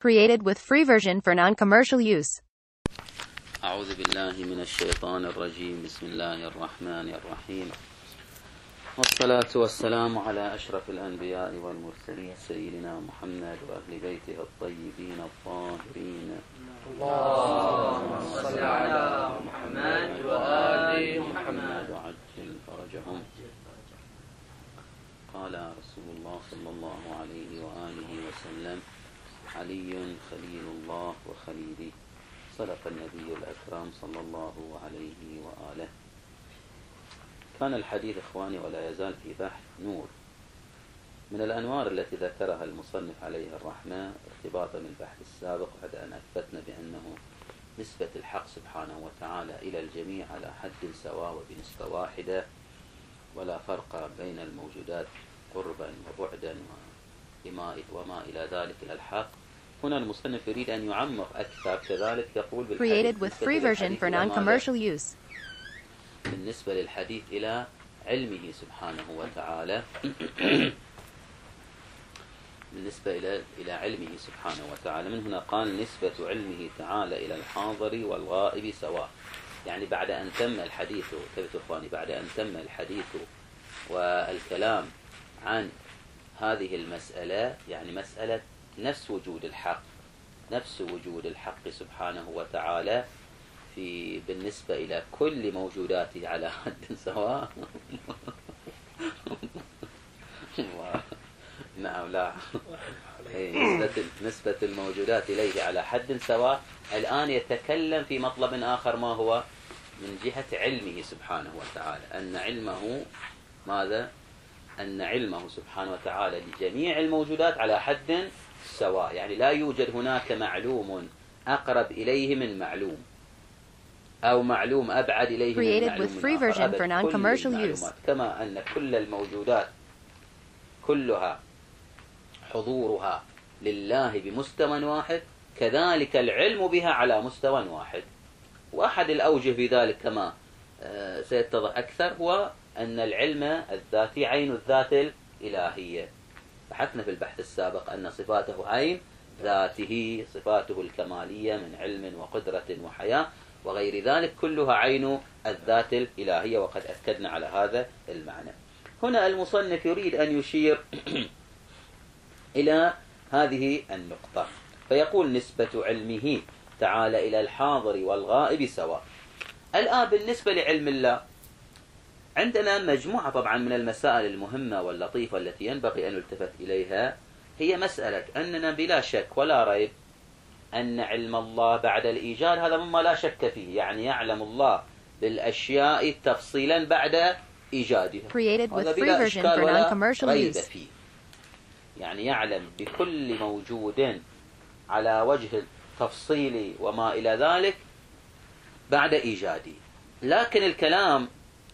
Created with free version for non-commercial use. أعوذ بالله من الشيطان الرجيم. بسم الله الرحمن الرحيم، والصلاة والسلام على أشرف الأنبياء والمرسلين سيدنا محمد وأهل بيته الطيبين الطاهرين. اللهم صل على محمد وآل محمد وعجل فرجهم. قال رسول الله صلى الله عليه وآله وسلم: علي خليل الله وخليلي. صدق النبي الأكرم صلى الله عليه وآله. كان الحديث إخواني ولا يزال في بحث نور من الأنوار التي ذكرها المصنف عليه الرحمة ارتباطا بالبحث السابق، بعد أن أثبتنا بأنه نسبة الحق سبحانه وتعالى إلى الجميع على حد سواء وبنسبة واحدة، ولا فرق بين الموجودات قربا وبعدا وما إلى ذلك إلى الحق. هنا المصنف يريد أن يعمق أكثر، كذلك يقول Created with free version for non-commercial use. بالنسبة للحديث إلى علمه سبحانه وتعالى بالنسبة إلى علمه سبحانه وتعالى، من هنا قال: نسبة علمه تعالى إلى الحاضر والغائب سواء. يعني بعد أن تم الحديث، انتبهوا إخواني، بعد أن تم الحديث والكلام عن هذه المسألة، يعني مسألة نفس وجود الحق سبحانه وتعالى بالنسبة إلى كل موجوداته على حد سواء. نعم، لا، نسبة الموجودات إليه على حد سواء. الآن يتكلم في مطلب آخر، ما هو من جهة علمه سبحانه وتعالى، أن علمه ماذا؟ أن علمه سبحانه وتعالى لجميع الموجودات على حد سواء، يعني لا يوجد هناك معلوم أقرب إليه من معلوم، أو معلوم أبعد إليه من معلوم. كما أن كل الموجودات كلها حضورها لله بمستوى واحد، كذلك العلم بها على مستوى واحد. وأحد الأوجه في ذلك كما سيتضح أكثر هو أن العلم الذاتي عين الذات الإلهية. بحثنا في البحث السابق أن صفاته عين ذاته، صفاته الكمالية من علم وقدرة وحياة وغير ذلك كلها عين الذات الإلهية، وقد أكدنا على هذا المعنى. هنا المصنف يريد أن يشير إلى هذه النقطة، فيقول: نسبة علمه تعالى إلى الحاضر والغائب سواء. الآن بالنسبة لعلم الله عندنا مجموعة طبعا من المسائل المهمة واللطيفة التي ينبغي أن نلتفت إليها. هي مسألة أننا بلا شك ولا ريب أن علم الله بعد الإيجاد هذا مما لا شك فيه، يعني يعلم الله بالأشياء تفصيلا بعد إيجادها، هذا بلا إشكال ولا ريب فيه. يعني يعلم بكل موجود على وجه التفصيل وما إلى ذلك بعد إيجاده. لكن الكلام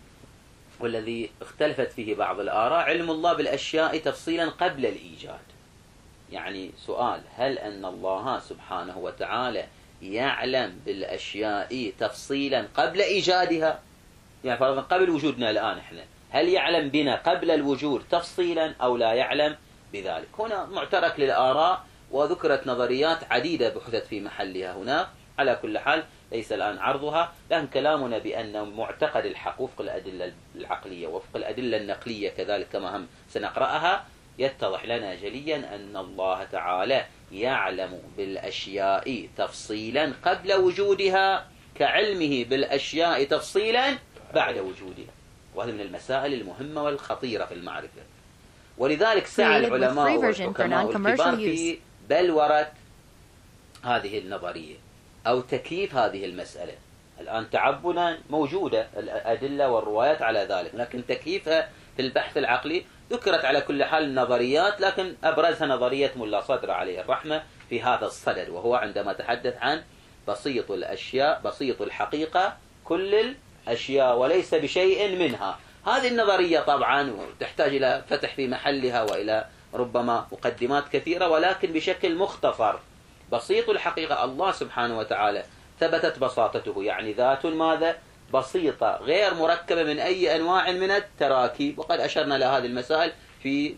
والذي اختلفت فيه بعض الآراء علم الله بالأشياء تفصيلا قبل الإيجاد. يعني سؤال: هل أن الله سبحانه وتعالى يعلم بالأشياء تفصيلا قبل إيجادها؟ يعني فرضا قبل وجودنا الآن إحنا، هل يعلم بنا قبل الوجود تفصيلا أو لا يعلم بذلك؟ هنا معترك للآراء، وذكرت نظريات عديدة بحثت في محلها هنا. على كل حال ليس الآن عرضها، لكن كلامنا بأن معتقد الحق وفق الأدلة العقلية وفق الأدلة النقلية كذلك كما هم سنقرأها، يتضح لنا جليا أن الله تعالى يعلم بالأشياء تفصيلا قبل وجودها كعلمه بالأشياء تفصيلا بعد وجودها. وهذا من المسائل المهمة والخطيرة في المعرفة. ولذلك سعى العلماء والحكماء الكبار في بلورة هذه النظرية أو تكييف هذه المسألة. الآن تعبنا موجودة الأدلة والروايات على ذلك، لكن تكييفها في البحث العقلي ذكرت على كل حال النظريات، لكن أبرزها نظرية ملا صدر عليه الرحمة في هذا الصدد، وهو عندما تحدث عن بسيط الأشياء، بسيط الحقيقة كل الأشياء وليس بشيء منها. هذه النظرية طبعا تحتاج إلى فتح في محلها وإلى ربما مقدمات كثيرة، ولكن بشكل مختصر. بسيط الحقيقة الله سبحانه وتعالى ثبتت بساطته، يعني ذات ماذا؟ بسيطة غير مركبة من أي أنواع من التراكيب، وقد أشرنا إلى هذه المسائل في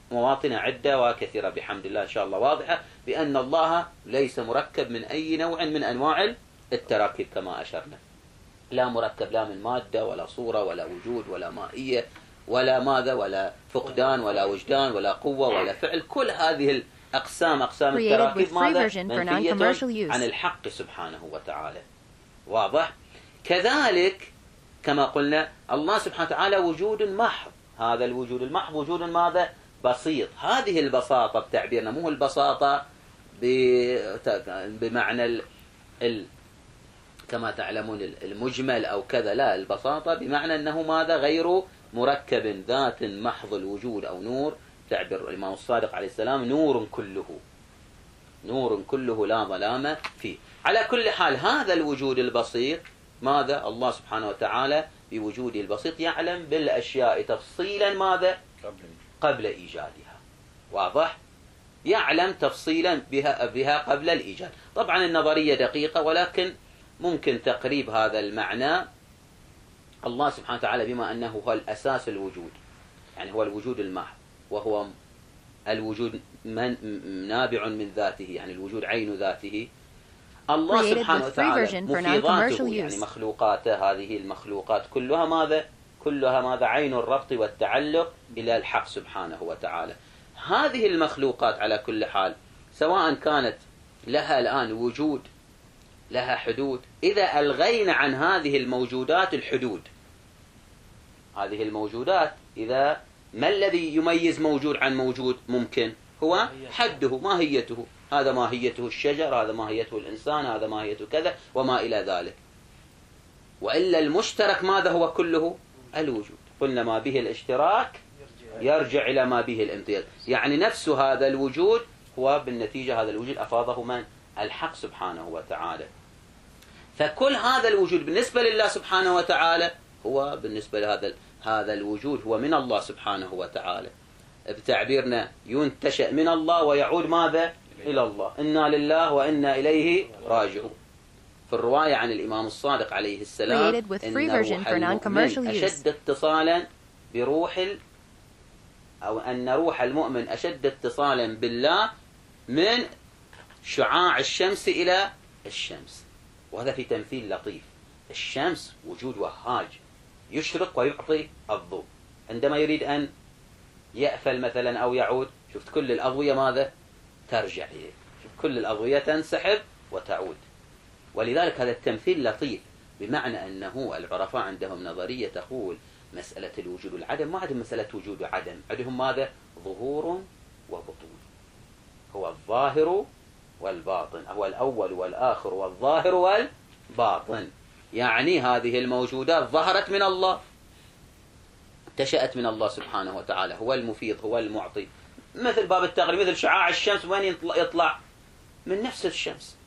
مواطن عدة وكثيرة بحمد الله إن شاء الله واضحة بأن الله ليس مركب من أي نوع من أنواع التراكيب كما أشرنا، لا مركب لا من مادة ولا صورة ولا وجود ولا مائية ولا ماذا ولا فقدان ولا وجدان ولا قوة ولا فعل. كل هذه الأقسام التراكيب ماذا منفية عن الحق سبحانه وتعالى. واضح؟ كذلك كما قلنا الله سبحانه وتعالى وجود محض، هذا الوجود المحض وجود ماذا بسيط. هذه البساطة بتعبيرنا مو البساطة بمعنى كما تعلمون المجمل أو كذا، لا، البساطة بمعنى أنه ماذا غير مركب، ذات محض الوجود أو نور. تعبير الإمام الصادق عليه السلام نور كله لا ظلام فيه. على كل حال هذا الوجود البسيط ماذا الله سبحانه وتعالى بوجوده البسيط يعلم بالأشياء تفصيلا ماذا قبل إيجادها. واضح؟ يعلم تفصيلا بها قبل الإيجاد. طبعا النظرية دقيقة ولكن ممكن تقريب هذا المعنى. الله سبحانه وتعالى بما أنه هو الأساس الوجود، يعني هو الوجود المحض وهو الوجود نابع من ذاته، يعني الوجود عين ذاته. الله سبحانه وتعالى مفيضاته يعني مخلوقاته، هذه المخلوقات كلها ماذا عين الربط والتعلق إلى الحق سبحانه وتعالى. هذه المخلوقات على كل حال سواء كانت لها الآن وجود لها حدود، إذا ألغينا عن هذه الموجودات الحدود، هذه الموجودات إذا ما الذي يميز موجود عن موجود؟ ممكن هو حده، ماهيته. هذا ماهيته الشجر، هذا ماهيته الإنسان، هذا ماهيته كذا وما إلى ذلك. وإلا المشترك ماذا هو كله؟ الوجود. قلنا ما به الاشتراك يرجع إلى ما به الامتياز، يعني نفس هذا الوجود هو بالنتيجة هذا الوجود أفاضه من؟ الحق سبحانه وتعالى. فكل هذا الوجود بالنسبة لله سبحانه وتعالى هو بالنسبة لهذا الوجود هو من الله سبحانه وتعالى. بتعبيرنا ينتشأ من الله ويعود ماذا؟ إلى الله. إنا لله وإنا إليه راجعون. في الرواية عن الإمام الصادق عليه السلام إن روح المؤمن أشد اتصالا أو أن روح المؤمن أشد اتصالا بالله من شعاع الشمس إلى الشمس. وهذا في تمثيل لطيف. الشمس وجود وهاج يشرق ويعطي الضوء، عندما يريد أن يأفل مثلا أو يعود، شفت كل الأضوية ماذا؟ ترجع إليه، شفت كل الأضوية تنسحب وتعود. ولذلك هذا التمثيل لطيف، بمعنى أنه العرفاء عندهم نظرية تقول مسألة الوجود والعدم ما عندهم مسألة وجود وعدم، عندهم ماذا؟ ظهور وبطون. هو الظاهر والباطن، هو الأول والآخر والظاهر والباطن. يعني هذه الموجودات ظهرت من الله، انتشأت من الله سبحانه وتعالى، هو المفيض هو المعطي. مثل باب التغريب، مثل شعاع الشمس وين يطلع؟ من نفس الشمس.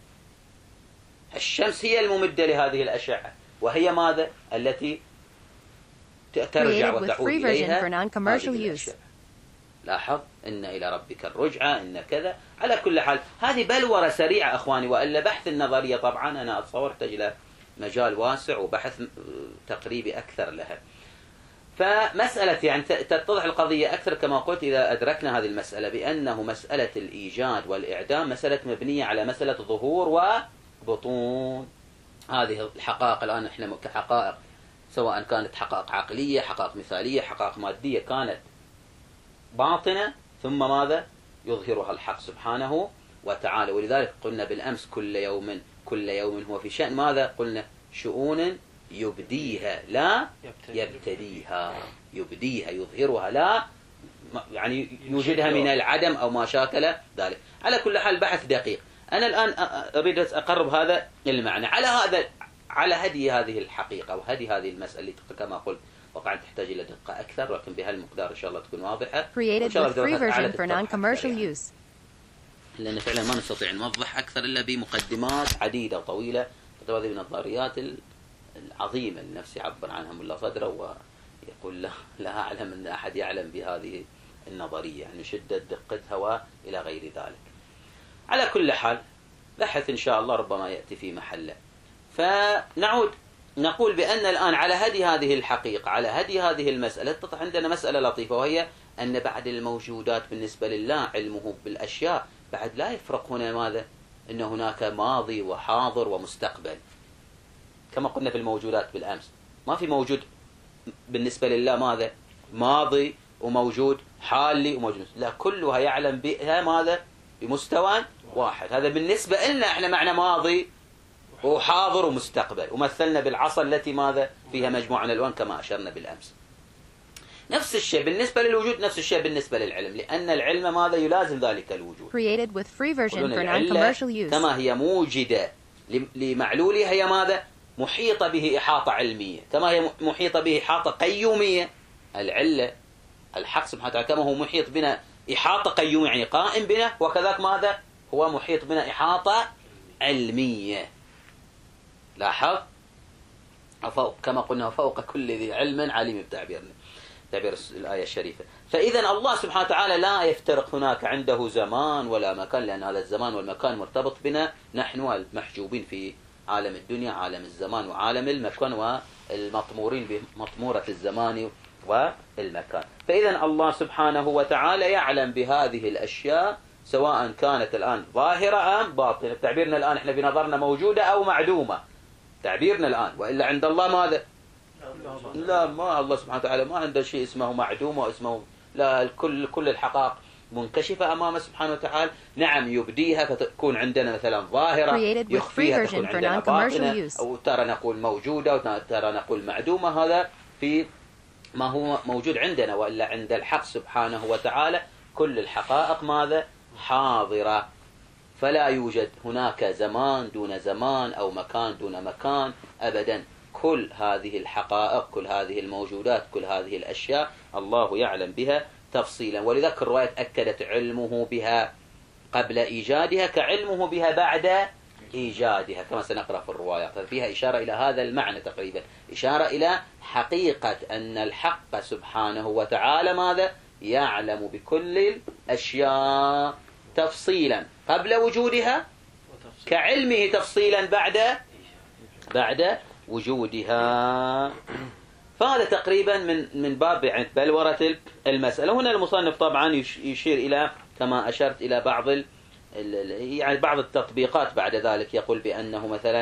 الشمس هي الممدة لهذه الأشعة، وهي ماذا؟ التي ترجع وتعود إليها هذه الأشعة. لاحظ إن إلى ربك الرجعة، إن كذا. على كل حال هذه بلورة سريعة أخواني، وإلا بحث النظرية طبعا أنا أتصور تحتاج إلى مجال واسع وبحث تقريبي أكثر لها. فمسألة يعني تتضح القضية أكثر كما قلت إذا أدركنا هذه المسألة، بأنه مسألة الإيجاد والإعدام مسألة مبنية على مسألة ظهور وبطون. هذه الحقائق الآن إحنا كحقائق، سواء كانت حقائق عقلية، حقائق مثالية، حقائق مادية، كانت باطنة ثم ماذا؟ يظهرها الحق سبحانه وتعالى. ولذلك قلنا بالأمس كل يوم هو في شأن ماذا؟ قلنا شؤون يبديها لا يبتديها. يبديها يظهرها، لا يعني يوجدها من العدم أو ما شاكل ذلك. على كل حال بحث دقيق. أنا الآن أريد أقرب هذا المعنى على هدي هذه الحقيقة وهدي هذه المسألة كما قلت وقع تحتاج إلى دقة أكثر، ولكن بهالمقدار إن شاء الله تكون واضحة. Created with free version for non-commercial use. لأن فعلا ما نستطيع نوضح أكثر إلا بمقدمات عديدة وطويلة. هذه من النظريات العظيمة اللي نفسي يعبر عنها ملا صدره ويقول لا أعلم أن أحد يعلم بهذه النظرية، يعني شدة دقتها وإلى غير ذلك. على كل حال بحث إن شاء الله ربما يأتي في محله. فنعود نقول بأن الآن على هدي هذه الحقيقة، على هدي هذه المسألة، تطرح عندنا مسألة لطيفة، وهي أن بعد الموجودات بالنسبة لله علمه بالأشياء بعد لا يفرق هنا ماذا؟ أن هناك ماضي وحاضر ومستقبل، كما قلنا في الموجودات بالأمس ما في موجود بالنسبة لله ماذا؟ ماضي وموجود حالي وموجود، لا كلها يعلم بها ماذا؟ بمستوى واحد. هذا بالنسبة لنا احنا معنى ماضي وحاضر ومستقبل، ومثلنا بالعصا التي ماذا؟ فيها مجموعة من الألوان كما أشرنا بالأمس. نفس الشيء بالنسبة للوجود، نفس الشيء بالنسبة للعلم، لأن العلم ماذا؟ يلازم ذلك الوجود. Created with free version for non-commercial use. كما هي موجدة لمعلولها هي ماذا؟ محيطة به إحاطة علمية، كما هي محيطة به إحاطة قيومية. العلة الحق سبحانه وتعالى كما هو محيط بنا إحاطة قيومية يعني قائم بنا، وكذلك ماذا؟ هو محيط بنا إحاطة علمية. لاحظ كما قلنا فوق كل ذي علم عليم بتعبير الآية الشريفة. فإذا الله سبحانه وتعالى لا يفترق هناك عنده زمان ولا مكان، لأن هذا الزمان والمكان مرتبط بنا نحن المحجوبين في عالم الدنيا، عالم الزمان وعالم المكان، والمطمورين بمطمورة الزمان والمكان. فإذا الله سبحانه وتعالى يعلم بهذه الأشياء سواء كانت الآن ظاهرة أم باطنة. تعبيرنا الآن احنا في نظرنا موجودة أو معدومة، تعبيرنا الآن، وإلا عند الله ماذا؟ لا، ما الله سبحانه وتعالى ما عنده شيء اسمه معدوم واسمه لا، كل الحقائق منكشفة أمامه سبحانه وتعالى. نعم يبديها فتكون عندنا مثلا ظاهرة، يخفيها تكون عندنا باطنة، أو ترى نقول موجودة وترى نقول معدومة. هذا في ما هو موجود عندنا، وإلا عند الحق سبحانه وتعالى كل الحقائق ماذا؟ حاضرة. فلا يوجد هناك زمان دون زمان أو مكان دون مكان أبدا. كل هذه الحقائق، كل هذه الموجودات، كل هذه الأشياء الله يعلم بها تفصيلا. ولذلك الرواية أكدت علمه بها قبل إيجادها كعلمه بها بعد إيجادها، كما سنقرأ في الرواية. ففيها إشارة إلى هذا المعنى تقريبا، إشارة إلى حقيقة أن الحق سبحانه وتعالى ماذا؟ يعلم بكل الأشياء تفصيلا قبل وجودها كعلمه تفصيلا بعد وجودها. فهذا تقريبا من باب يعني بلورة المسألة. هنا المصنف طبعا يشير إلى كما أشرت إلى بعض يعني بعض التطبيقات بعد ذلك. يقول بأنه مثلا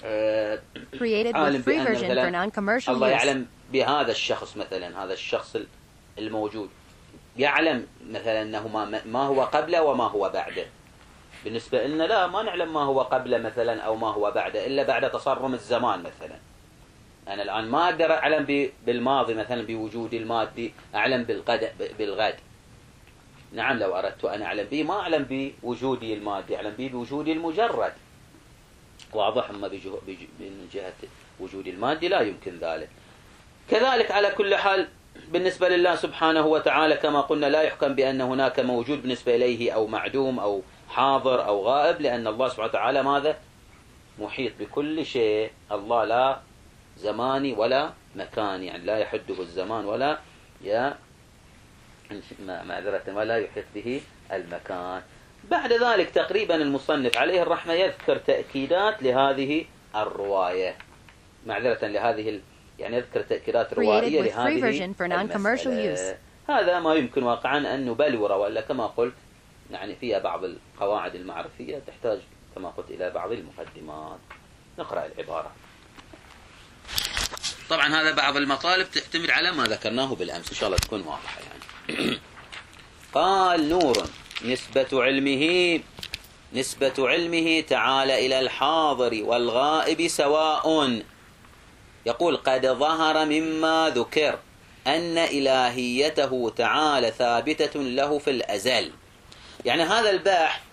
عالم بأن مثلا الله يعلم بهذا الشخص، مثلا هذا الشخص الموجود يعلم مثلا أنه ما هو قبله وما هو بعده. بالنسبة لنا لا، ما نعلم ما هو قبله مثلا أو ما هو بعده إلا بعد تصرم الزمان. مثلا أنا الآن ما أقدر أعلم بالماضي مثلا بوجود المادي، أعلم بالغد. نعم لو أردت أن أعلم به ما أعلم بوجودي المادي، أعلم به بوجودي المجرد. واضح؟ أما من جهة وجود المادي لا يمكن ذلك. كذلك على كل حال بالنسبة لله سبحانه وتعالى كما قلنا لا يحكم بأن هناك موجود بالنسبة إليه أو معدوم أو حاضر أو غائب، لأن الله سبحانه وتعالى ماذا؟ محيط بكل شيء. الله لا زماني ولا مكاني، يعني لا يحده الزمان ولا معذرة ولا يحيط به المكان. بعد ذلك تقريبا المصنف عليه الرحمة يذكر تأكيدات لهذه الرواية، معذرة لهذه يعني يذكر تأكيدات روائية لهذه المسألة. هذا ما يمكن واقعا أن نبلور، وإلا كما قلت يعني فيها بعض القواعد المعرفية تحتاج كما قلت إلى بعض المقدمات. نقرأ العبارة. طبعا هذا بعض المطالب تعتمد على ما ذكرناه بالأمس، إن شاء الله تكون واضحة يعني. قال نور نسبة علمه تعالى إلى الحاضر والغائب سواء. يقول قد ظهر مما ذكر أن إلهيته تعالى ثابتة له في الأزل. يعني هذا الباحث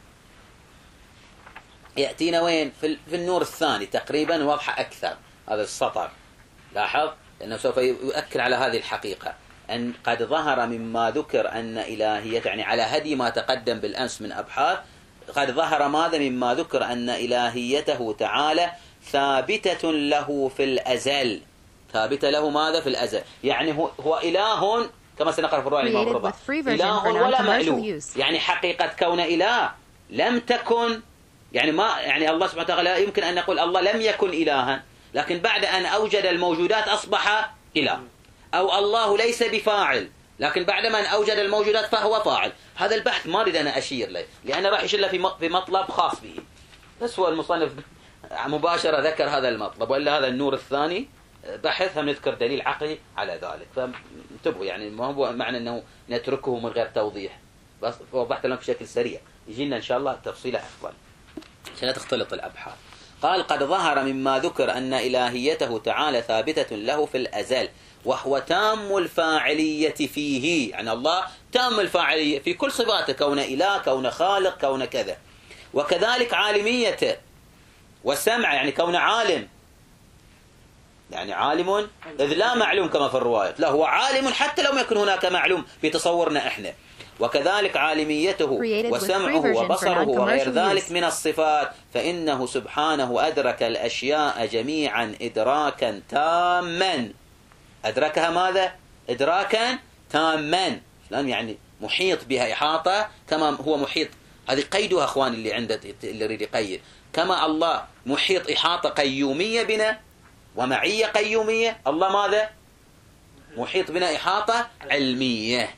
يأتينا وين؟ في النور الثاني تقريبا واضحة أكثر. هذا السطر لاحظ لأنه سوف يؤكد على هذه الحقيقة، أن قد ظهر مما ذكر أن إلهية، يعني على هدي ما تقدم بالأمس من أبحاث، قد ظهر ماذا مما ذكر أن إلهيته تعالى ثابتة له في الأزل. ثابتة له ماذا؟ في الأزل، يعني هو إله كما سنقرأ في الرواية المفروضة، إله ولا مألوه. يعني حقيقة كون إله لم تكن، يعني ما يعني الله سبحانه وتعالى يمكن أن نقول الله لم يكن إلها، لكن بعد أن أوجد الموجودات أصبح إله. أو الله ليس بفاعل، لكن بعدما أن أوجد الموجودات فهو فاعل. هذا البحث ما أريد أنا أشير له، لأنه راح يشير له في مطلب خاص به، بس هو المصنف مباشرة ذكر هذا المطلب، وإلا هذا النور الثاني بحث هم نذكر دليل عقلي على ذلك. فانتبهوا، يعني ما هو معنى أنه نتركه من غير توضيح، بس وضحت لهم بشكل سريع، يجينا إن شاء الله تفصيله أفضل عشان لا تختلط الأبحاث. قال: قد ظهر مما ذكر أن إلهيته تعالى ثابتة له في الأزل، وهو تام الفاعلية فيه، يعني الله تام الفاعلية في كل صفاته، كون إله، كون خالق، كون كذا. وكذلك عالميته والسمع، يعني كون عالم، يعني عالم إذ لا معلوم كما في الرواية، لا هو عالم حتى لو ما يكون هناك معلوم في تصورنا إحنا. وكذلك عالميته وسمعه وبصره وغير ذلك من الصفات، فإنه سبحانه أدرك الأشياء جميعا إدراكا تاما. أدركها ماذا؟ إدراكا تاما، يعني محيط بها إحاطة كما هو محيط. هذه قيدها أخوان اللي عنده اللي يريد يقيد، كما الله محيط إحاطة قيومية بنا ومعية قيومية، الله ماذا؟ محيط بنا إحاطة علمية.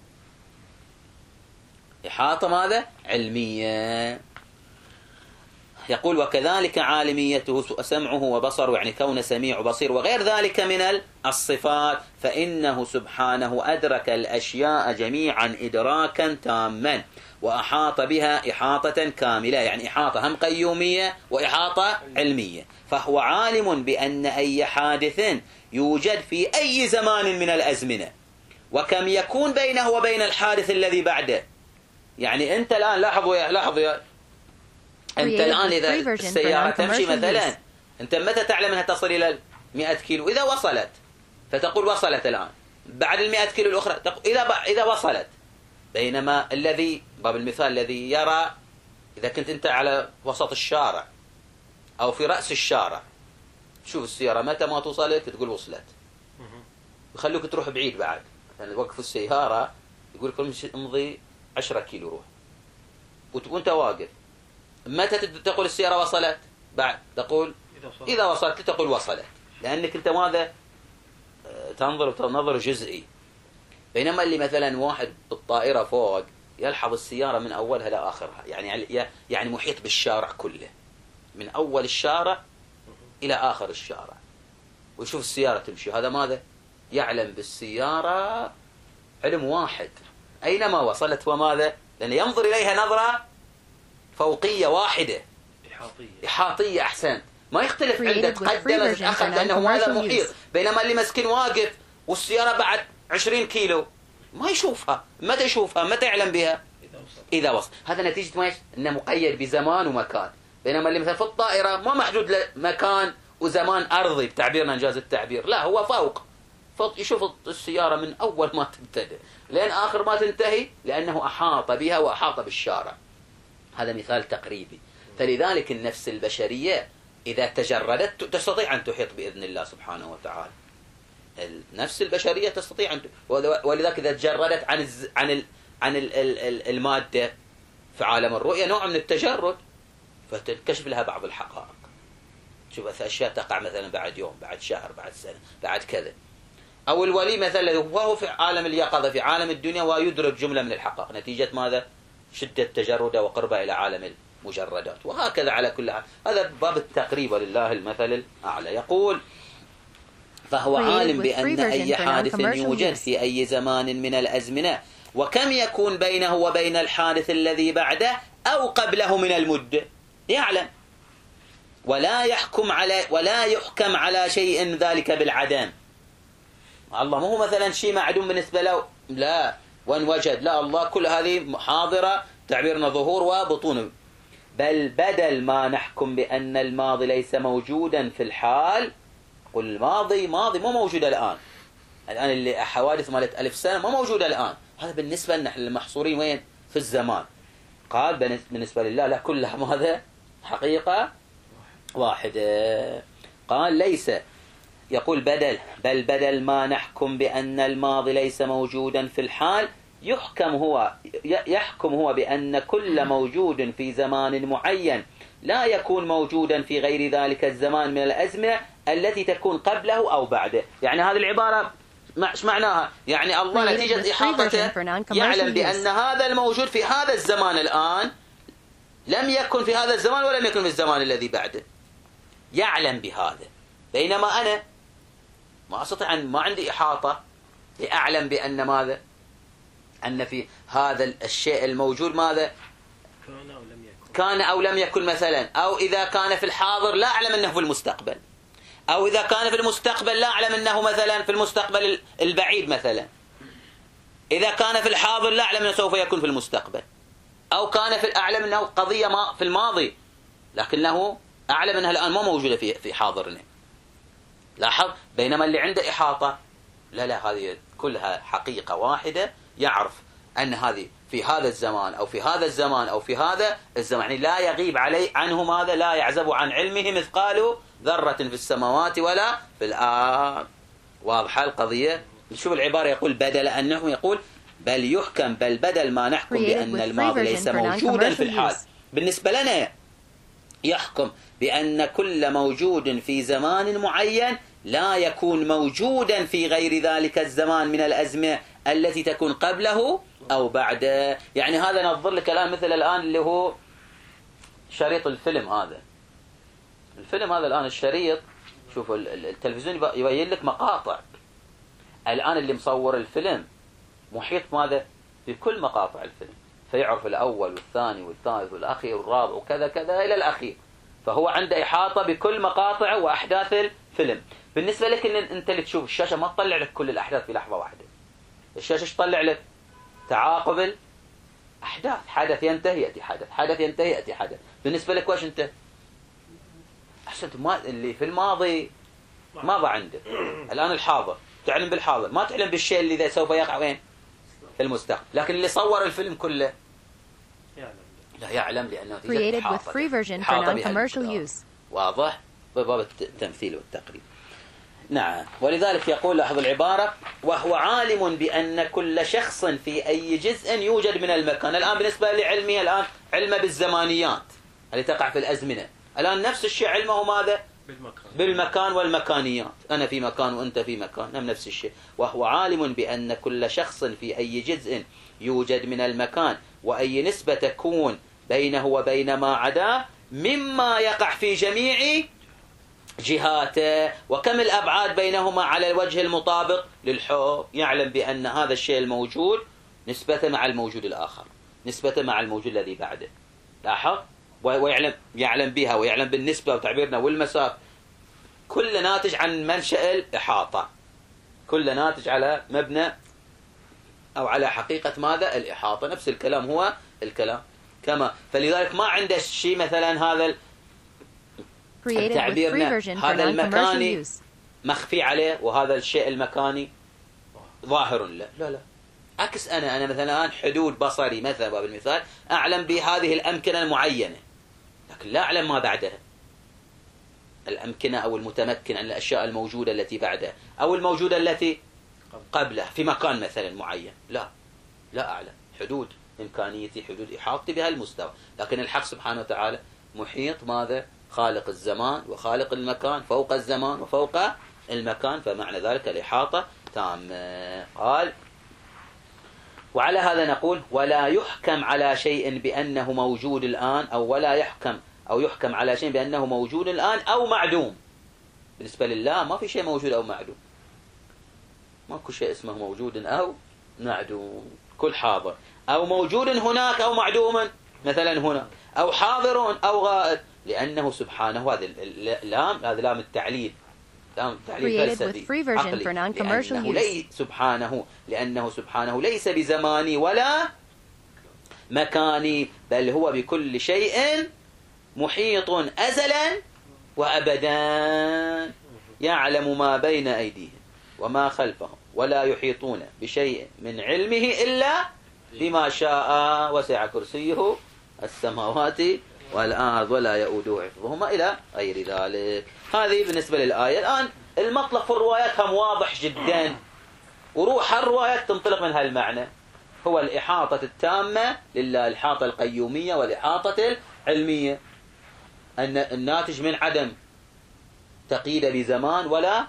إحاطة ماذا؟ علمية. يقول: وكذلك عالميته سمعه وبصره، يعني كون سميع وبصير وغير ذلك من الصفات، فإنه سبحانه أدرك الأشياء جميعا إدراكا تاما، وأحاط بها إحاطة كاملة، يعني إحاطة هم قيومية وإحاطة علمية. فهو عالم بأن أي حادث يوجد في أي زمان من الأزمنة، وكم يكون بينه وبين الحادث الذي بعده. يعني أنت الآن لاحظوا أنت الآن إذا السيارة تمشي مثلا، أنت متى تعلم أنها تصل إلى 100 كيلو؟ إذا وصلت، فتقول وصلت الآن. بعد 100 كيلو الأخرى إذا وصلت. بينما الذي باب المثال الذي يرى، إذا كنت أنت على وسط الشارع أو في رأس الشارع، تشوف السيارة متى ما توصلت تقول وصلت، يخلوك تروح بعيد بعد. يعني وقفوا السيارة يقول لكم امضي 10 كيلو روح، وأنت واقف. متى تقول السيارة وصلت؟ بعد تقول إذا وصلت تقول وصلت، لأنك أنت ماذا؟ تنظر جزئي. بينما اللي مثلا واحد بالطائرة فوق يلحظ السيارة من أولها لآخرها، يعني محيط بالشارع كله، من أول الشارع إلى آخر الشارع، ويشوف السيارة تمشي. هذا ماذا؟ يعلم بالسيارة علم واحد أينما وصلت وماذا؟ لأنه ينظر إليها نظرة فوقية واحدة، إحاطية. أحسنت، ما يختلف عنده تقدم تأخر، لأنه هذا محيط. بينما اللي مسكين واقف والسيارة بعد 20 كيلو ما يشوفها. متى يشوفها؟ متى يعلم بها؟ إذا وصل. هذا نتيجة ما أنه مقيد بزمان ومكان. بينما اللي مثلا في الطائرة ما محدود له مكان وزمان أرضي بتعبيرنا إنجاز التعبير، لا هو فوق يشوف السيارة من أول ما تبتدئ لين آخر ما تنتهي، لأنه أحاط بها وأحاط بالشارع. هذا مثال تقريبي. فلذلك النفس البشرية إذا تجردت تستطيع أن تحيط بإذن الله سبحانه وتعالى. النفس البشرية تستطيع أن ولذلك إذا تجردت عن المادة في عالم الرؤية نوع من التجرد، فتكشف لها بعض الحقائق. شوف أشياء تقع مثلا بعد يوم، بعد شهر، بعد سنة، بعد كذا. أو الولي مثلا وهو في عالم اليقظة في عالم الدنيا ويدرك جملة من الحقائق نتيجة ماذا؟ شدة تجرده وقربه إلى عالم المجردات. وهكذا على كل حال. هذا باب التقريب ولله المثل الأعلى. يقول: فهو عالم بأن أي حادث يوجد في أي زمان من الأزمنة، وكم يكون بينه وبين الحادث الذي بعده أو قبله من المدة، يعلم. ولا يحكم على شيء ذلك بالعدم. الله ما هو مثلا شيء معدوم بالنسبة له، لا، وان وجد، لا، الله كل هذه حاضرة، تعبيرنا ظهور وبطون. بل بدل ما نحكم بأن الماضي ليس موجودا في الحال، قل الماضي ماضي مو موجود الآن اللي حوادث مالت 1000 سنة ما موجودة الآن. هذا بالنسبة لنا المحصورين وين؟ في الزمان. قال بالنسبة لله لا، كلها ماذا؟ حقيقة واحدة. قال ليس، يقول بل بدل ما نحكم بأن الماضي ليس موجودا في الحال، يحكم هو بأن كل موجود في زمان معين لا يكون موجودا في غير ذلك الزمان من الأزمنة التي تكون قبله أو بعده. يعني هذه العبارة ايش معناها؟ يعني الله نتيجة إحاطته يعلم بأن هذا الموجود في هذا الزمان الآن لم يكن في هذا الزمان ولم يكن في الزمان الذي بعده، يعلم بهذا. بينما أنا ما أستطيع ما عندي إحاطة لأعلم بأن ماذا؟ أن في هذا الشيء الموجود ماذا؟ كان أو لم يكن مثلا، أو إذا كان في الحاضر لا أعلم أنه في المستقبل، أو إذا كان في المستقبل لا أعلم أنه مثلا في المستقبل البعيد مثلا، إذا كان في الحاضر لا أعلم أنه سوف يكون في المستقبل، أو كان في أعلم أنه قضية ما في الماضي لكنه أعلم أنها الآن ما موجودة في حاضرنا. لاحظ، بينما اللي عنده إحاطة لا هذه كلها حقيقة واحدة، يعرف أن هذه في هذا الزمان أو في هذا الزمان أو في هذا الزمان، يعني لا يغيب عليه عنه ماذا؟ لا يعزب عن علمه مثقال ذرة في السماوات ولا في الأرض. واضحة القضية؟ نشوف العبارة، يقول بدل أنه يقول بل يحكم، بل بدل ما نحكم بأن الماضي ليس موجودا في الحال بالنسبة لنا، يحكم بأن كل موجود في زمان معين لا يكون موجودا في غير ذلك الزمان من الأزمنة التي تكون قبله أو بعده. يعني هذا نظر لك الآن مثل الآن اللي هو شريط الفيلم، هذا الفيلم هذا الآن الشريط، شوف التلفزيون يبين لك مقاطع، الآن اللي مصور الفيلم محيط ماذا؟ بكل مقاطع الفيلم، فيعرف الأول والثاني والثالث والأخير والرابع وكذا كذا إلى الأخير، فهو عنده إحاطة بكل مقاطع وأحداث الفيلم. بالنسبة لك إن أنت اللي تشوف الشاشة ما تطلع لك كل الأحداث في لحظة واحدة، الشاشة ايش تطلع لك؟ تعاقب الأحداث، حدث ينتهي يأتي حدث، حدث ينتهي يأتي حدث. بالنسبة لك واش أنت؟ أحسنت، ما اللي في الماضي ماذا عندك؟ الآن الحاضر تعلم بالحاضر، ما تعلم بالشيء اللي سوف يقع وين؟ في المستقبل. لكن اللي صور الفيلم كله لا يعلم، لأنه created with free version for non-commercial use. واضح؟ بباب التمثيل والتقريب. نعم، ولذلك يقول لاحظ العبارة وهو عالم بأن كل شخص في أي جزء يوجد من المكان. الآن بالنسبة لعلمه الآن علمه بالزمانيات اللي تقع في الأزمنة، الآن نفس الشيء علمه ماذا؟ بالمكان والمكانيات، أنا في مكان وأنت في مكان، هم نفس الشيء. وهو عالم بأن كل شخص في أي جزء يوجد من المكان وأي نسبة تكون بينه وبين ما عداه مما يقع في جميع جهاته، وكم الأبعاد بينهما على الوجه المطابق للحكم. يعلم بأن هذا الشيء الموجود نسبة مع الموجود الآخر، نسبة مع الموجود الذي بعده. لاحظ، ويعلم بها ويعلم بالنسبة وتعبيرنا والمسافة، كل ناتج عن منشأ الإحاطة، كل ناتج على مبنى أو على حقيقة ماذا؟ الإحاطة. نفس الكلام هو الكلام كما، فلذلك ما عنده شيء مثلا هذا تعبيرنا هذا المكاني مخفي عليه وهذا الشيء المكاني ظاهر له، لا عكس. أنا مثلا الآن حدود بصري مثلا بالمثال أعلم بهذه الأمكنة المعينة، لكن لا أعلم ما بعدها، الأمكنة أو المتمكن عن الأشياء الموجودة التي بعدها أو الموجودة التي قبلها في مكان مثلا معين، لا أعلم حدود إمكانيتي، حدود إحاطتي بها المستوى. لكن الحق سبحانه وتعالى محيط ماذا؟ خالق الزمان وخالق المكان، فوق الزمان وفوق المكان، فمعنى ذلك الإحاطة تامة. قال وعلى هذا نقول ولا يحكم على شيء بأنه موجود الآن، أو ولا يحكم أو يحكم على شيء بأنه موجود الآن أو معدوم. بالنسبة لله ما في شيء موجود أو معدوم، ماكو شيء اسمه موجود أو معدوم، كل حاضر، أو موجود هناك أو معدوم مثلا هنا، أو حاضر أو غائب، لأنه سبحانه هذا اللام، هذا لام التعليل، لام التعليل فلسفي عقلي، لأنه سبحانه ليس بزماني ولا مكاني، بل هو بكل شيء محيط أزلا وأبدا، يعلم ما بين أيديهم وما خلفهم ولا يحيطون بشيء من علمه إلا بما شاء، وسع كرسيه السماوات والأرض ولا يؤوده حفظهما إلى غير ذلك. هذه بالنسبة للآية. الآن المطلق في الروايات هم واضح جدا، وروح الروايات تنطلق من هالمعنى، هو الإحاطة التامة لله، الإحاطة القيومية والإحاطة العلمية، أن الناتج من عدم تقييد بزمان ولا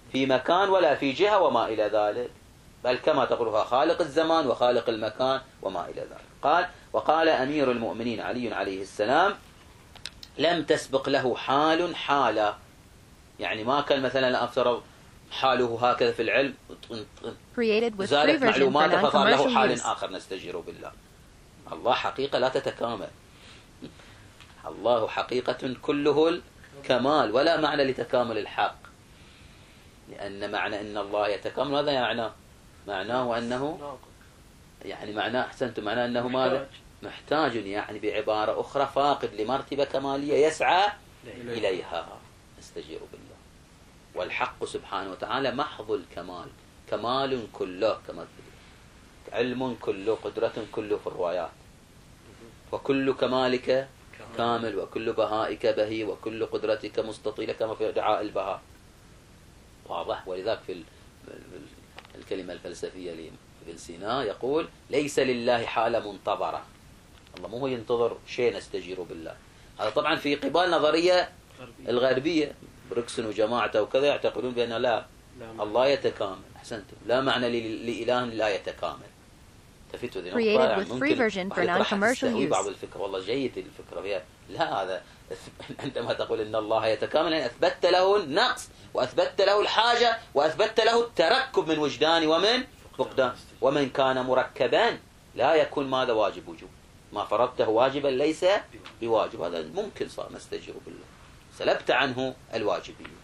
في مكان ولا في جهة وما إلى ذلك، بل كما تقولها خالق الزمان وخالق المكان وما إلى ذلك. قال: وقال أمير المؤمنين علي عليه السلام: لم تسبق له حال حالا، يعني ما كان مثلا أفترض حاله هكذا في العلم زادت معلوماته فصار له حال آخر، نستجير بالله. الله حقيقة لا تتكامل، الله حقيقة كله الكمال، ولا معنى لتكامل الحق، لأن معنى أن الله يتكامل هذا معناه أنه يعني معناه أحسنتم، معناه أنه ماذا؟ محتاج، يعني بعبارة أخرى فاقد لمرتبة كمالية يسعى إليها، نستجير بالله. والحق سبحانه وتعالى محض الكمال، كمال كله، كما علم كله، قدرة كله في الروايات، وكل كمالك كامل، وكل بهائك بهي، وكل قدرتك مستطيلة، كما في دعاء البهاء. واضح؟ ولذلك في الكلمة الفلسفية لابن سينا يقول: ليس لله حالة منتظرة، الله مو هو ينتظر شيء، نستجير بالله. هذا طبعا في قبال نظرية الغربية، بريكسون وجماعته وكذا يعتقدون بأن لا، الله يتكامل. أحسنتم، لا معنى لإله لا يتكامل. تفتوا ذي ممكن بعض الفكرة، والله جيد الفكرة فيها، لا، هذا عندما تقول إن الله يتكامل يعني أثبتت له النقص، وأثبتت له الحاجة، وأثبتت له التركب من وجدان ومن فقدان. ومن كان مركبا لا يكون ماذا؟ واجب وجوب، ما فرضته واجبا ليس بواجب، هذا ممكن صار، نستجير بالله، سلبت عنه الواجبية.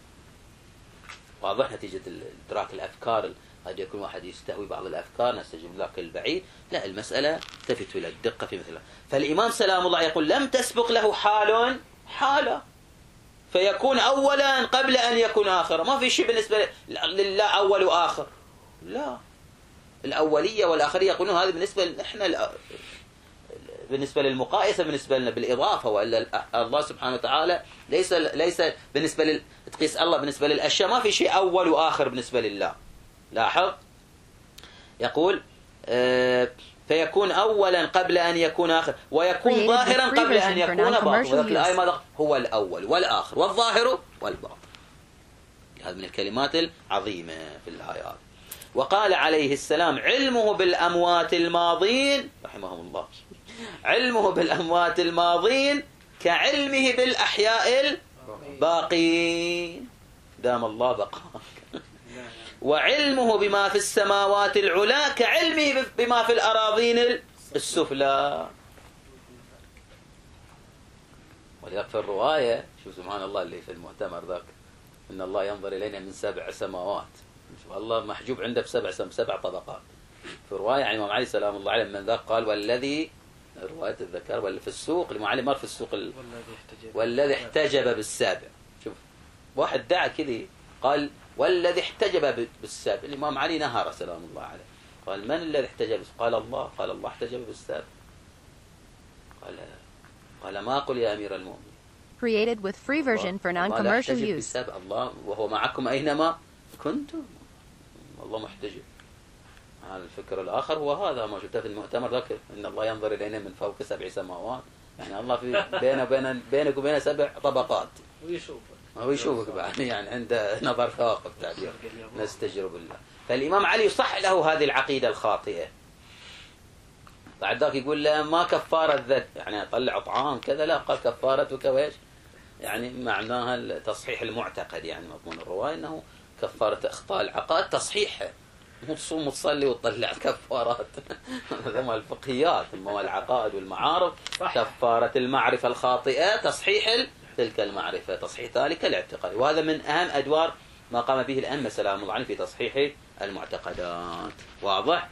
واضح؟ نتيجة إدراك الأفكار، قد يكون واحد يستهوي بعض الأفكار، نستجيب بالله كالبعيد، لا، المسألة تفت إلى الدقة في مثلها. فالإمام سلام الله يقول: لم تسبق له حال حالة، فيكون أولا قبل أن يكون آخر. ما في شيء بالنسبة لله أول وآخر، لا، الأولية والآخرية يقولون هذه بالنسبة إحنا، بالنسبة للمقايسة، بالنسبة لنا بالإضافة، وإلا الله سبحانه وتعالى ليس بالنسبة تقيس الله بالنسبة للأشياء، ما في شيء أول وآخر بالنسبة لله. لاحظ، يقول: فيكون أولا قبل أن يكون آخر، ويكون ظاهرا قبل أن يكون باطنا. وذلك الآية ماذا؟ هو الأول والآخر والظاهر والباطن. هذا من الكلمات العظيمة في الآيات. وقال عليه السلام: علمه بالأموات الماضين، رحمهم الله، علمه بالأموات الماضين كعلمه بالأحياء الباقين، دام الله بقاك. وعلمه بما في السماوات العلا كعلمه بما في الأراضين السفلى. ولذلك في الرواية، شو سبحان الله اللي في المؤتمر ذاك، إن الله ينظر إلينا من 7 سماوات، الله محجوب عنده في 7 طبقات. في رواية عن الإمام علي سلام الله عليه من ذاك قال: والذي، رواية الذكر، ولا في السوق، الإمام علي مر في السوق والذي احتجب بالسابع. شوف، واحد دعا كذي قال: والذي احتجب بالسابع. الإمام علي نهار سلام الله عليه، قال: من الذي احتجب؟ قال: الله. قال: الله احتجب بالسابع. قال: ما قل يا أمير المؤمنين. Created with free version for non-commercial use. الله وهو معكم أينما كنتم، الله محتجب. على الفكر الآخر هو هذا ما شفته في المؤتمر ذاك، إن الله ينظر إلينا من فوق 7 سماوات، يعني الله في بينك وبين 7 طبقات، هو يشوفك بعد، يعني عنده نظر ثاقب تعبير، نستجير بالله. فالإمام علي صح له هذه العقيدة الخاطئة. بعد ذاك يقول له: ما كفارة ذات، يعني طلع طعام كذا، لا، قال كفارتك ويش، يعني معناها تصحيح المعتقد، يعني مضمون الرواية أنه كفارة أخطاء العقائد تصحيحها، مو تصوم وتصلي وتطلع كفارات. هذا ما الفقهيات، ما العقائد والمعارف. كفارة المعرفة الخاطئة تصحيح تلك المعرفة، تصحيح ذلك الاعتقاد. وهذا من أهم أدوار ما قام به الأئمة سلام الله عليهم في تصحيح المعتقدات. واضح؟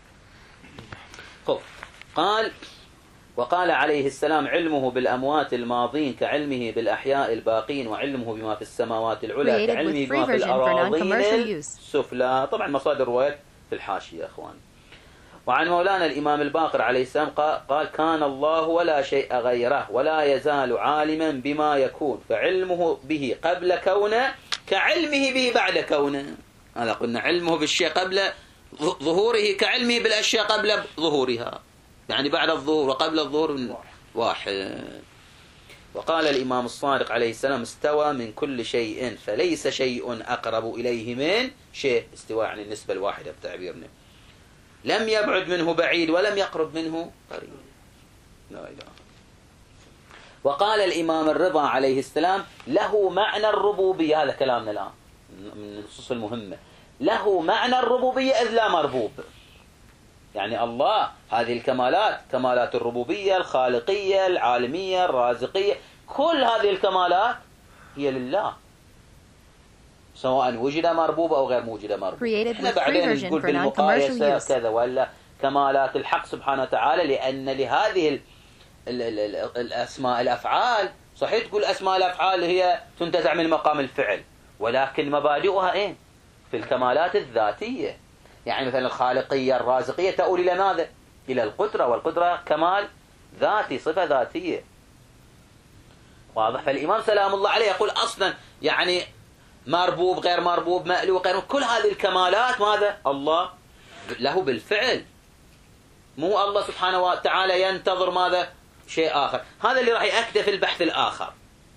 قال: وقال عليه السلام: علمه بالأموات الماضين كعلمه بالأحياء الباقين، وعلمه بما في السماوات العلى كعلمه بما في الأراضين السفلى. طبعا مصادر الروايات في الحاشية يا أخوان. وعن مولانا الإمام الباقر عليه السلام قال: كان الله ولا شيء غيره، ولا يزال عالما بما يكون، فعلمه به قبل كونه كعلمه به بعد كونه. هذا قلنا علمه بالشيء قبل ظهوره كعلمه بالأشياء قبل ظهورها، يعني بعد الظهور وقبل الظهور واحد. وقال الإمام الصادق عليه السلام استوى من كل شيء فليس شيء أقرب إليه من شيء. استواء يعني النسبة الواحدة بتعبيرنا، لم يبعد منه بعيد ولم يقرب منه قريب. لا إله. وقال الإمام الرضا عليه السلام له معنى الربوبية، هذا كلامنا الآن من النصوص المهمة، له معنى الربوبية إذ لا مربوب. يعني الله هذه الكمالات، كمالات الربوبية الخالقية العالمية الرازقية، كل هذه الكمالات هي لله، سواء وجد مربوب أو غير موجد مربوب. احنا بعدين نقول بالمقايسة كذا ولا كمالات الحق سبحانه وتعالى، لأن لهذه الأسماء الأفعال صحيح تقول أسماء الأفعال هي تنتزع من مقام الفعل، ولكن مبادئها إيه؟ في الكمالات الذاتية. يعني مثلا الخالقية الرازقية تؤول إلى ماذا؟ إلى القدرة، والقدرة كمال ذاتي، صفة ذاتية. واضح؟ فالإمام سلام الله عليه يقول أصلا يعني مربوب غير مربوب مألوه غير، كل هذه الكمالات ماذا؟ الله له بالفعل، مو الله سبحانه وتعالى ينتظر ماذا؟ شيء آخر. هذا اللي راح يأكده في البحث الآخر.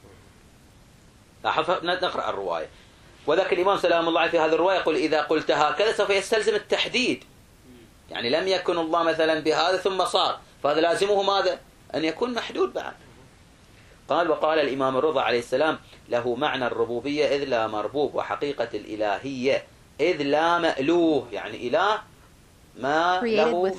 لاحظ نقرأ الرواية. وذاك الإمام سلام الله عليه في هذه الرواية يقول إذا قلت هكذا سوف يستلزم التحديد، يعني لم يكن الله مثلا بهذا ثم صار، فهذا لازمه ماذا؟ أن يكون محدود بعد. قال وقال الإمام الرضا عليه السلام له معنى الربوبية إذ لا مربوب، وحقيقة الإلهية إذ لا مألوه، يعني إله ما له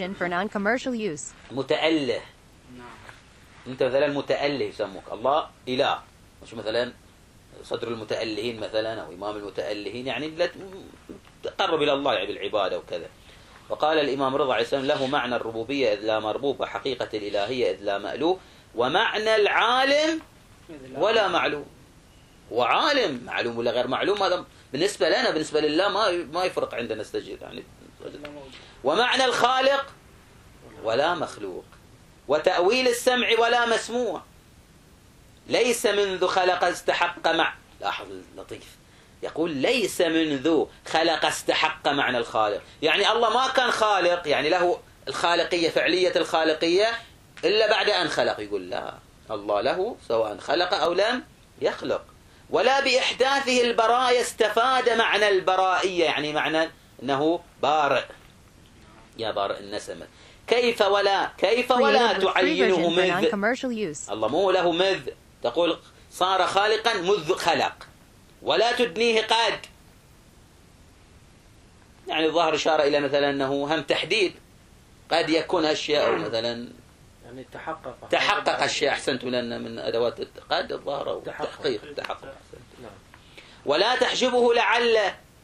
متأله. أنت مثلا متأله يسموك، الله إله، مش مثلا صدر المتألهين مثلا أو إمام المتألهين، يعني لا تقرب إلى الله يعني بالعبادة وكذا. وقال الإمام رضا عليه السلام له معنى الربوبية إذ لا مربوب، وحقيقة الإلهية إذ لا مألوه، ومعنى العالم ولا معلوم. وعالم معلوم ولا غير معلوم هذا بالنسبة لنا، بالنسبة لله ما يفرق عندنا استجيب يعني. ومعنى الخالق ولا مخلوق، وتأويل السمع ولا مسموع، ليس منذ خلق استحق مع، لاحظ لطيف، يقول ليس منذ خلق استحق معنى الخالق، يعني الله ما كان خالق يعني له الخالقية فعلية الخالقية إلا بعد أن خلق. يقول لا، الله له سواء خلق أو لم يخلق. ولا بإحداثه البرايا استفاد معنى البرائية، يعني معنى أنه بارئ، يا بارئ النسمة. كيف ولا تعينه مذ، الله مو له مذ تقول صار خالقا مذ خلق، ولا تدنيه قد، يعني الظاهر إشارة إلى مثلا أنه هم تحديد، قد يكون أشياء مثلا يعني تحقق أشياء، أحسنت لنا من أدوات قد الظاهر تحقيق. ولا تحجبه لعل،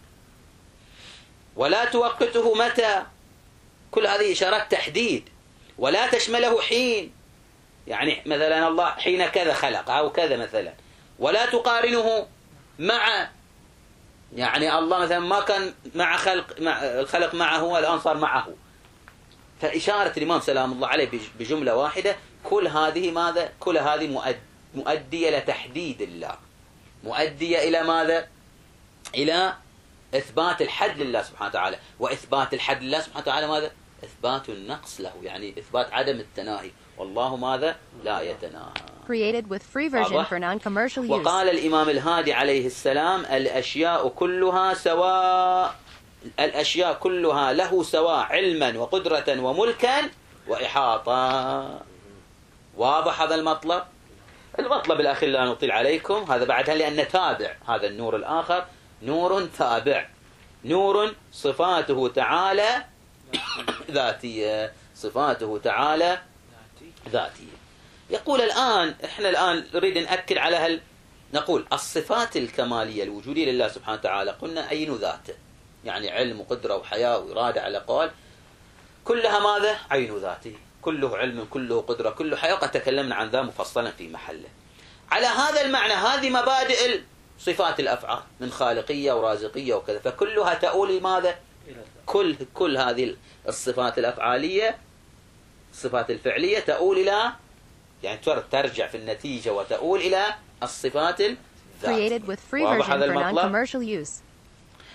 ولا توقته متى، كل هذه إشارات تحديد. ولا تشمله حين، يعني مثلا الله حين كذا خلق أو كذا مثلا. ولا تقارنه مع، يعني الله مثلا ما كان مع الخلق معه الآن صار معه. فإشارة الإمام سلام الله عليه بجملة واحدة كل هذه ماذا؟ كل هذه مؤدية لتحديد الله، مؤدية إلى ماذا؟ إلى إثبات الحد لله سبحانه وتعالى. وإثبات الحد لله سبحانه وتعالى ماذا؟ إثبات النقص له، يعني إثبات عدم التناهي، والله ماذا؟ لا يتناهى. Created with free version for non-commercial use. وقال الإمام الهادي عليه السلام الأشياء كلها سواء، الأشياء كلها له سواء علما وقدرة وملكا وإحاطة. واضح هذا المطلب؟ المطلب الأخير لا نطيل عليكم هذا بعدها، لأن تابع هذا النور الآخر نور تابع، نور صفاته تعالى ذاتية، صفاته تعالى ذاتية. يقول احنا الآن نريد نأكد على نقول الصفات الكمالية الوجودية لله سبحانه وتعالى، قلنا عين ذاته، يعني علم وقدرة وحياة وإرادة على قول، كلها ماذا؟ عين ذاته، كله علم كله قدرة كله حياة، وقد تكلمنا عن ذا مفصلا في محله. على هذا المعنى هذه مبادئ صفات الأفعال من خالقية ورازقية وكذا، فكلها تؤول ماذا؟ كل هذه الصفات الأفعالية، الصفات الفعلية تؤول إلى، يعني ترجع في النتيجة وتؤول إلى الصفات الذاتية. واضح هذا المطلب؟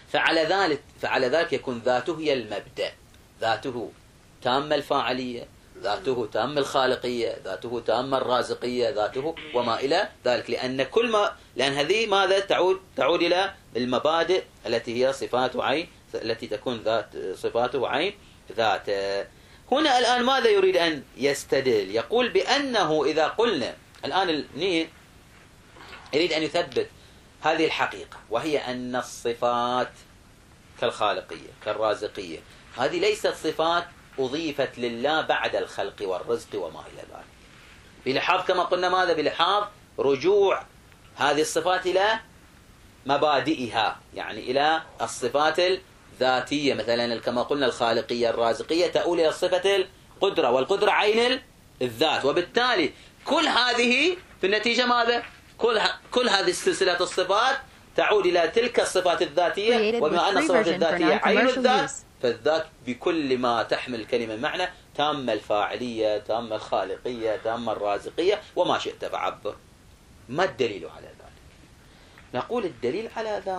فعلى ذلك يكون ذاته هي المبدأ، ذاته تامة الفاعلية ذاته تام الخالقية، ذاته تام الرازقية، ذاته وما إلى ذلك، لأن هذه ماذا تعود إلى المبادئ التي هي صفات عين، التي تكون صفاته عين ذاته. هنا الآن ماذا يريد أن يستدل؟ يقول بأنه إذا قلنا الآن النية يريد أن يثبت هذه الحقيقة، وهي أن الصفات كالخالقية كالرازقية هذه ليست صفات أضيفت لله بعد الخلق والرزق وما إلى ذلك، بلحاظ كما قلنا ماذا؟ بلحاظ رجوع هذه الصفات إلى مبادئها، يعني إلى الصفات الذاتية، مثلا كما قلنا الخالقية الرازقية تؤول إلى صفة القدرة، والقدرة عين الذات، وبالتالي كل هذه في النتيجة ماذا؟ كل هذه السلسلة الصفات تعود إلى تلك الصفات الذاتية، وبما أن الصفات الذاتية عين الذات، فالذات بكل ما تحمل كلمة معنى تام الفاعلية، تام الخالقية، تام الرازقية، وما شئت فعبر. ما الدليل على ذلك؟ نقول الدليل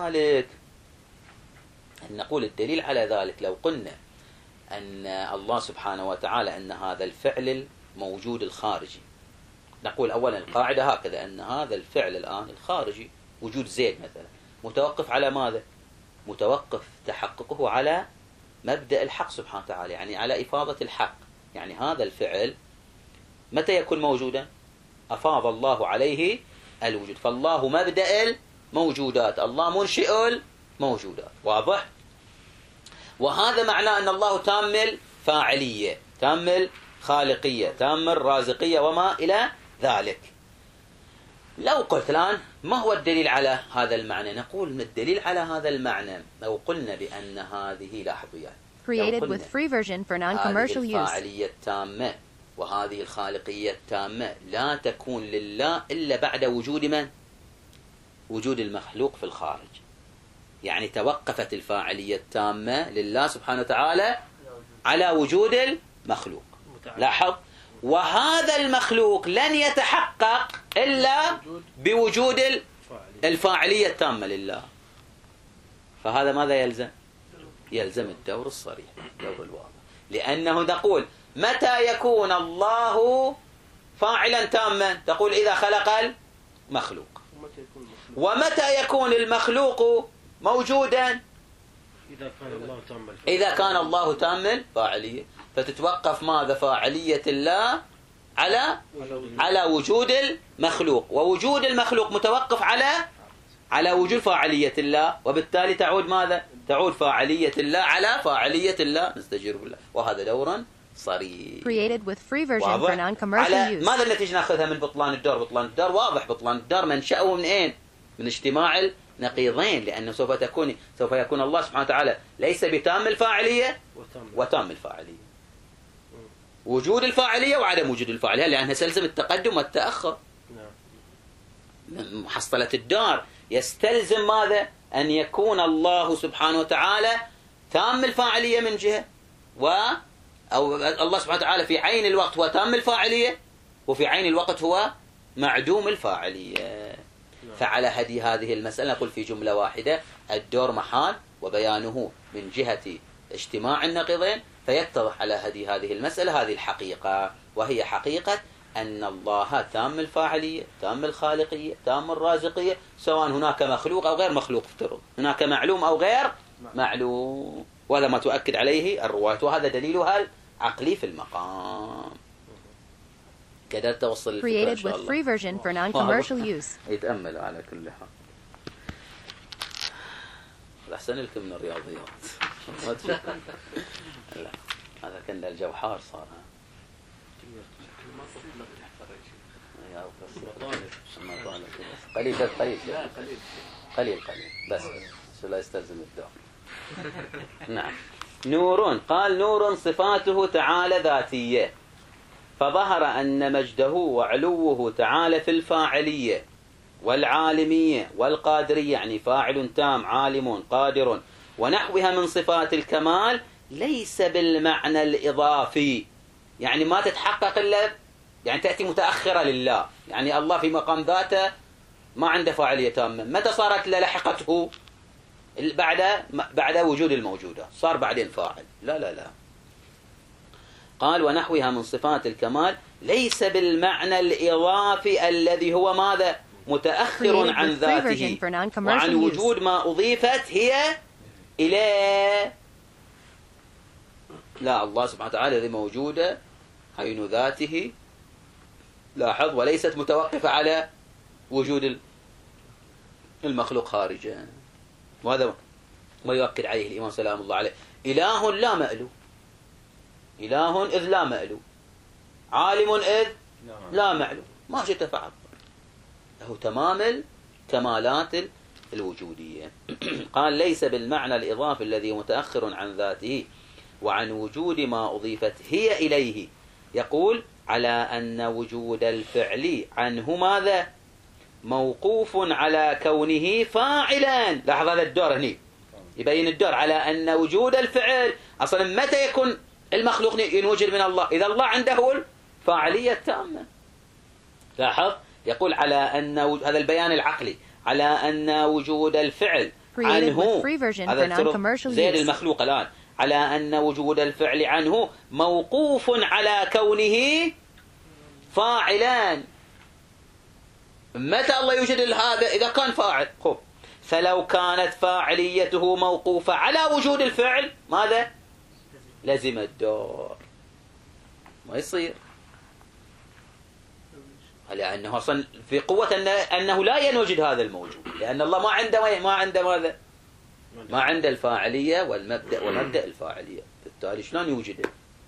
على ذلك لو قلنا أن الله سبحانه وتعالى أن هذا الفعل الموجود الخارجي، نقول أولا القاعدة هكذا أن هذا الفعل الآن الخارجي وجود زيد مثلا متوقف على ماذا؟ متوقف تحققه على مبدأ الحق سبحانه وتعالى، يعني على إفاضة الحق. يعني هذا الفعل متى يكون موجودا؟ أفاض الله عليه الوجود، فالله مبدأ الموجودات، الله منشئ الموجودات، واضح؟ وهذا معناه أن الله تام الفاعلية، تام الخالقية، تام الرازقية، وما إلى ذلك. لو قلت الآن ما هو الدليل على هذا المعنى؟ نقول الدليل على هذا المعنى لو قلنا بأن هذه لاحظوا Created with free version for non-commercial هذه use. الفاعلية التامة وهذه الخالقية التامة لا تكون لله إلا بعد وجود من؟ وجود المخلوق في الخارج. يعني توقفت الفاعلية التامة لله سبحانه وتعالى على وجود المخلوق. لاحظ، وهذا المخلوق لن يتحقق إلا بوجود الفاعلية التامة لله. فهذا ماذا يلزم؟ يلزم الدور الصريح، الدور الواضح، لأنه تقول متى يكون الله فاعلا تاما؟ تقول إذا خلق المخلوق. ومتى يكون المخلوق موجودا؟ إذا كان الله تام الفاعلية. فتتوقف ماذا؟ فاعلية الله على وجود المخلوق، ووجود المخلوق متوقف على وجود فاعلية الله، وبالتالي تعود ماذا؟ تعود فاعلية الله على فاعلية الله، نستجير بالله، وهذا دورا صريح. Created with free version for non-commercial use. ماذا النتيجة نأخذها من بطلان الدار؟ بطلان الدار واضح، بطلان الدار منشأه من أين؟ من اجتماع النقيضين، لأنه سوف يكون الله سبحانه وتعالى ليس بتام الفاعلية وتام الفاعلية، وجود الفاعلية وعدم وجود الفاعلية، لأنها سلزم التقدم والتأخر. محصلة الدار يستلزم ماذا؟ أن يكون الله سبحانه وتعالى تام الفاعلية من جهة، أو الله سبحانه وتعالى في عين الوقت هو تام الفاعلية، وفي عين الوقت هو معدوم الفاعلية. فعلى هذه المسألة نقول في جملة واحدة الدور محال وبيانه من جهة اجتماع النقيضين، فيتضح على هذه المسألة هذه الحقيقة، وهي حقيقة أن الله تام الفاعلية، تام الخالقية، تام الرازقية، سواء هناك مخلوق أو غير مخلوق، افترض هناك معلوم أو غير معلوم، وهذا ما تؤكد عليه الرواية، وهذا دليلها العقلي في المقام. كذا توصل الفكرة إن Created شاء with الله. free version for non-commercial use. يتأمل على كل حال. أحسن لكم من الرياضيات. لا هذا كان الجو حار صار. قليل بس لا يستلزم الدور. نعم. نور، قال نور صفاته تعالى ذاتية، فظهر أن مجده وعلوه تعالى في الفاعلية والعالمية والقادرية، يعني فاعل تام عالم قادر ونحوها من صفات الكمال، ليس بالمعنى الإضافي، يعني ما تتحقق إلا يعني تأتي متأخرة لله، يعني الله في مقام ذاته ما عنده فاعلية تامة. متى صارت لحقته؟ بعد وجود الموجودة صار بعدين فاعل. لا قال ونحوها من صفات الكمال ليس بالمعنى الإضافي الذي هو ماذا؟ متأخر عن ذاته وعن وجود ما أضيفت هي إليه. لا، الله سبحانه وتعالى الذي موجودة عين ذاته، لاحظ، وليست متوقفة على وجود المخلوق خارجا. وهذا ما يؤكد عليه الإمام سلام الله عليه. إله لا مألو، إله إذ لا مألو، عالم إذ لا معلوم، ما شئت فعل، له تمام الكمالات الوجودية. قال ليس بالمعنى الإضافي الذي متأخر عن ذاته وعن وجود ما أضيفت هي إليه. يقول على أن وجود الفعل عنه ماذا؟ موقوف على كونه فاعلا. لاحظ هذا الدور هنا يبين الدور على أن وجود الفعل أصلا متى يكون المخلوق ينوجد من الله؟ إذا الله عنده الفاعلية التامة. لاحظ يقول على أن هذا البيان العقلي على أن وجود الفعل عنه، هذا زين المخلوق الآن، على أن وجود الفعل عنه موقوف على كونه فاعلا. متى الله يوجد هذا؟ إذا كان فاعل. فلو كانت فاعليته موقوفة على وجود الفعل ماذا؟ لزم الدور، ما يصير، لأنه أصلا في قوة أنه لا ينوجد هذا الموجود، لأن الله ما عنده ماذا؟ ما عنده الفاعلية ومبدأ الفاعلية، بالتالي شلون يوجده؟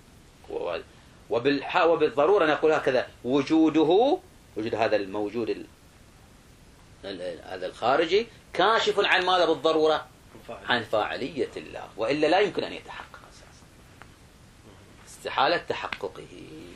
وبالضرورة نقول هكذا، وجود هذا الموجود هذا الخارجي كاشف عن ماذا بالضرورة؟ عن فاعلية الله، وإلا لا يمكن أن يتحقق أساسا، استحالة تحققه.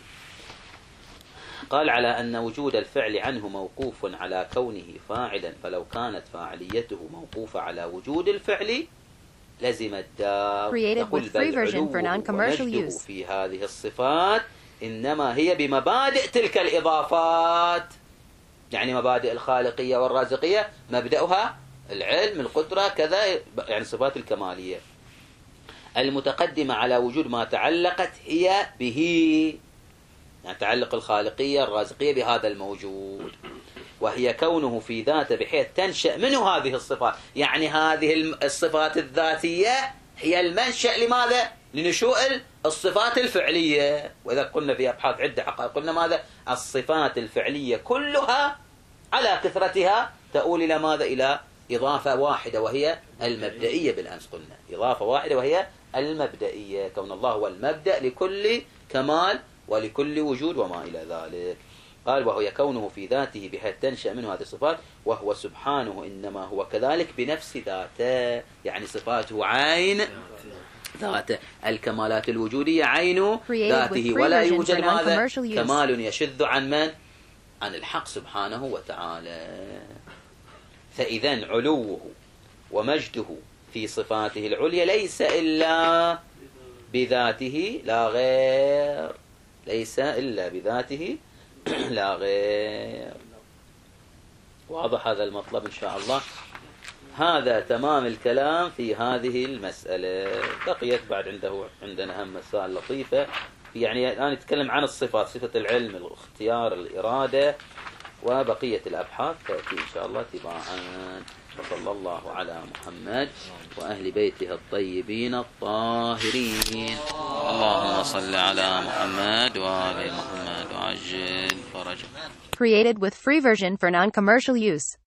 قال على أن وجود الفعل عنه موقوف على كونه فاعلا، فلو كانت فاعليته موقوفة على وجود الفعل لزم الدار. يقول بل علوه ومجده في هذه الصفات إنما هي بمبادئ تلك الإضافات، يعني مبادئ الخالقية والرازقية مبدأها العلم، القدرة، كذا، يعني صفات الكمالية المتقدمة على وجود ما تعلقت هي به، يعني تعلق الخالقية الرازقية بهذا الموجود، وهي كونه في ذاته بحيث تنشأ منه هذه الصفات. يعني هذه الصفات الذاتية هي المنشأ لماذا؟ لنشوء الصفات الفعلية. وإذا قلنا في أبحاث عدة حقائق قلنا ماذا؟ الصفات الفعلية كلها على كثرتها تؤول إلى ماذا؟ إلى إضافة واحدة وهي المبدئية. بالأمس قلنا إضافة واحدة وهي المبدئية، كون الله هو المبدأ لكل كمال ولكل وجود وما إلى ذلك. قال وهو كونه في ذاته بحيث تنشأ منه هذه الصفات، وهو سبحانه إنما هو كذلك بنفس ذاته، يعني صفاته عين ذاته، الكمالات الوجودية عين ذاته، ولا يوجد ماذا؟ كمال يشذ عن من؟ عن الحق سبحانه وتعالى. فإذن علوه ومجده في صفاته العليا ليس إلا بذاته لا غير، ليس إلا بذاته لا غير. واضح هذا المطلب إن شاء الله. هذا تمام الكلام في هذه المسألة. بقيت بعد عندنا هم مسائل لطيفة، يعني الآن نتكلم عن الصفات، صفة العلم، الاختيار، الإرادة، وبقية الأبحاث تأتي إن شاء الله تباعا. وصلى الله على محمد وأهل بيته الطيبين الطاهرين. اللهم صل على محمد وآل محمد وعجل فرجه. Created with free version for non-commercial use.